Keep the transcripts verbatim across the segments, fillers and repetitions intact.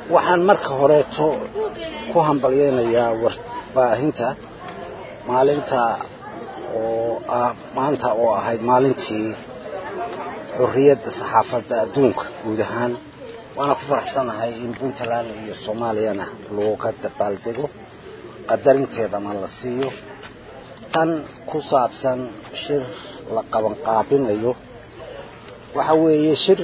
waxaan marka horeeto ku hambalyeeynaya warbaahinta maalinta oo ah maanta oo ahayd maalintii xurriyadda saxaafadda adduunka guud ahaan waana ku faraxsanahay in Puntland iyo Soomaaliyana looga dabaaldego qadarinteedana la siiyo tan ku saabsan shir la qaban qaabinayo waxa weeye shir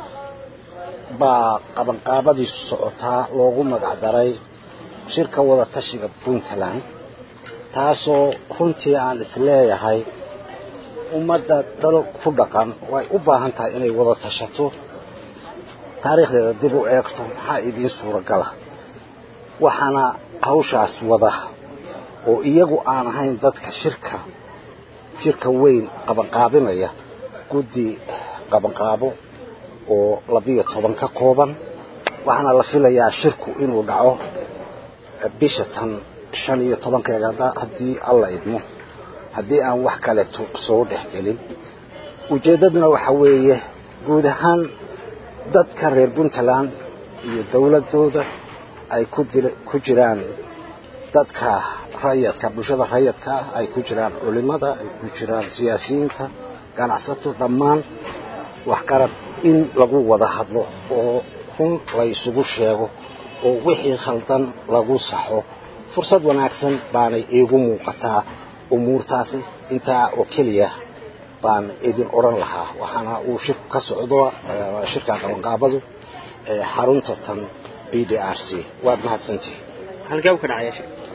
baa qaban qaabadiisu socotaa loogu magac daray shirka wada tashiga Puntland taasoo runtii aan isleeyahay ummadda dal ku dhaqan way u baahan tahay inay wada tashato taariikhdeeda dib u eegto maxaa idin suuragal ah waxaana hawshaas wada oo iyagu aan ahayn dadka shirka shirka weyn qaban qaabinaya guddi qaban qaabo oo labiyo toban ka kooban waxaana la filayaa shirku inuu dhaco bisha tan shan iyo tobankeeda haddii alla idmo haddii aan wax kale soo dhexgelin ujeedaduna waxa weeye guud ahaan dadka reer Puntland iyo dawladooda ay ku jiraan dadka rayidka bulshada rayidka ay ku jiraan culimada ay ku jiraan siyaasiyiinta ganacsato dhammaan wax qarab in lagu wada hadlo oo run la isugu sheego oo wixii khaldan lagu saxo fursad wanaagsan baanay iigu muuqataa umuurtaasi intaa oo kaliya baan idin oran lahaa waxaana uu shirku ka socdo shirka qaban qaabadu ee xarunta tan B D R C waad mahadsantihiin halkee uu ka dhacay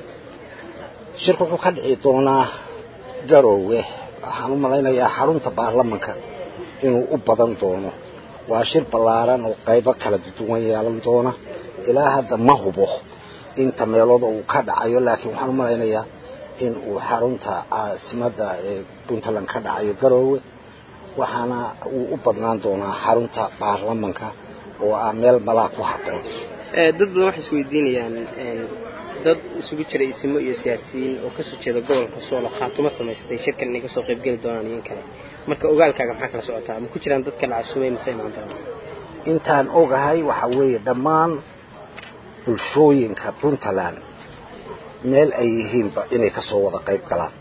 shirku wuxuu ka dhici doonaa Garowe waxaan u malaynayaa xarunta baarlamaanka inuu u badan doono waa shir ballaaran oo qaybo kala duwan yeelan doona ilaa hadda ma hubo inta meelood uu ka dhacayo laakiin waxaan u malaynayaa in uu xarunta caasimada ee Puntland ka dhacayo Garowe waxaana uu u badnaan doonaa xarunta baarlamaanka oo ah meel malaa ku habboon ee dad badan waxay isweydiinayaan dad isugu jira ismo iyo siyaasiyiin oo ka soo jeeda gobolka Sool Khaatumo samaystay shirkan inay ka soo qayb gali doonaan in kale marka ogaalkaaga maxaa kala socotaa ma ku jiraan dadka la casuumay mise ma doonaan intaan ogahay waxa weeye dhammaan bulshooyinka Puntland meel ay yihiinba inay ka soo wada qayb galaan